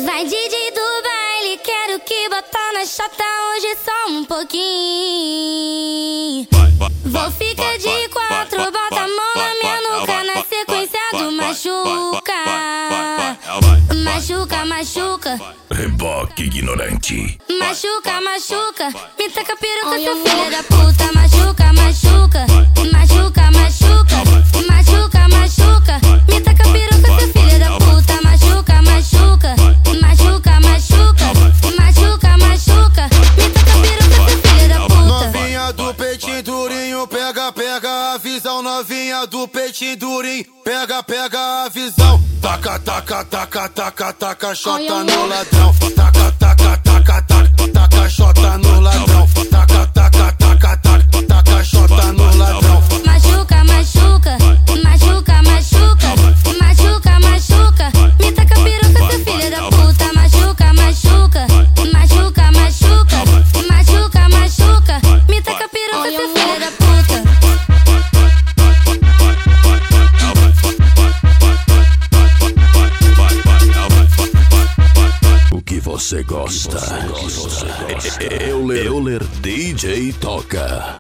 Vai DJ do baile, quero que bota na chata hoje só um pouquinho. Vou ficar de quatro, bota a mão na minha nuca, na sequência do machuca. Machuca, machuca. Reboque ignorante. Machuca, machuca. Me taca peruca, seu filho da puta. Machuca, machuca. Machuca, machuca. Machuca, machuca. Me taca peruca, seu filho da puta. Machuca, machuca. Machuca, machuca. Machuca, machuca. Me taca peruca, seu filho da puta. Novinha do peitinho durinho, pega, pega a visão. Novinha do peitinho durinho, pega, pega a visão. Taca, taca, taca, taca, taca, xota no ladrão. Taca, taca, taca, taca, taca, xota no ladrão. Taca, taca, taca, taca, taca, xota no ladrão. Machuca, machuca. Machuca, machuca. Machuca, machuca. Me taca peruca, seu filho da puta. Machuca, machuca. Machuca, machuca. Machuca, machuca. Me taca peruca, seu filho da puta. O que você gosta? Euler DJ toca.